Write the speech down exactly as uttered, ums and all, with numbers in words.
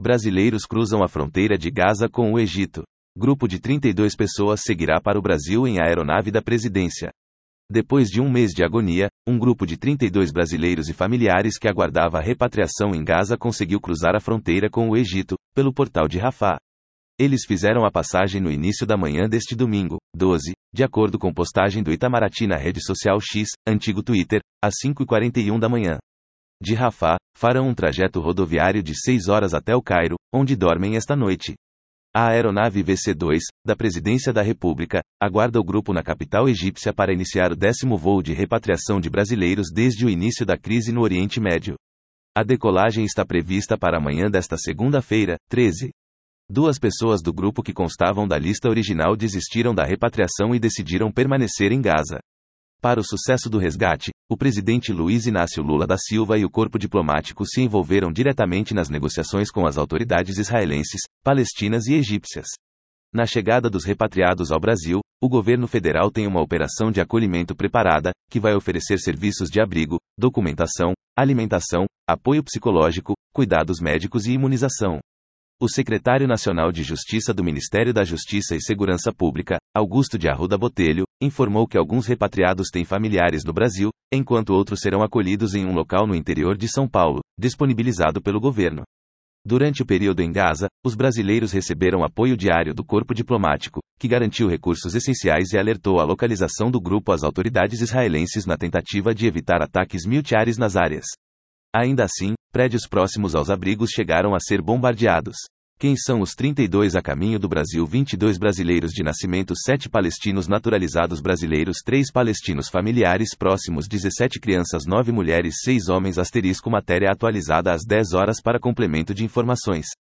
Brasileiros cruzam a fronteira de Gaza com o Egito. Grupo de trinta e duas pessoas seguirá para o Brasil em aeronave da presidência. Depois de um mês de agonia, um grupo de trinta e dois brasileiros e familiares que aguardava a repatriação em Gaza conseguiu cruzar a fronteira com o Egito, pelo portal de Rafah. Eles fizeram a passagem no início da manhã deste domingo, doze, de acordo com postagem do Itamaraty na rede social X, antigo Twitter, às cinco e quarenta e um da manhã. De Rafah, farão um trajeto rodoviário de seis horas até o Cairo, onde dormem esta noite. A aeronave V C dois, da Presidência da República, aguarda o grupo na capital egípcia para iniciar o décimo voo de repatriação de brasileiros desde o início da crise no Oriente Médio. A decolagem está prevista para amanhã desta segunda-feira, treze. Duas pessoas do grupo que constavam da lista original desistiram da repatriação e decidiram permanecer em Gaza. Para o sucesso do resgate, o presidente Luiz Inácio Lula da Silva e o corpo diplomático se envolveram diretamente nas negociações com as autoridades israelenses, palestinas e egípcias. Na chegada dos repatriados ao Brasil, o governo federal tem uma operação de acolhimento preparada, que vai oferecer serviços de abrigo, documentação, alimentação, apoio psicológico, cuidados médicos e imunização. O secretário nacional de Justiça do Ministério da Justiça e Segurança Pública, Augusto de Arruda Botelho, informou que alguns repatriados têm familiares no Brasil, enquanto outros serão acolhidos em um local no interior de São Paulo, disponibilizado pelo governo. Durante o período em Gaza, os brasileiros receberam apoio diário do corpo diplomático, que garantiu recursos essenciais e alertou a localização do grupo às autoridades israelenses na tentativa de evitar ataques militares nas áreas. Ainda assim, prédios próximos aos abrigos chegaram a ser bombardeados. Quem são os trinta e dois a caminho do Brasil? vinte e dois brasileiros de nascimento, sete palestinos naturalizados brasileiros, três palestinos familiares próximos, dezessete crianças, nove mulheres, seis homens. Asterisco matéria atualizada às dez horas para complemento de informações.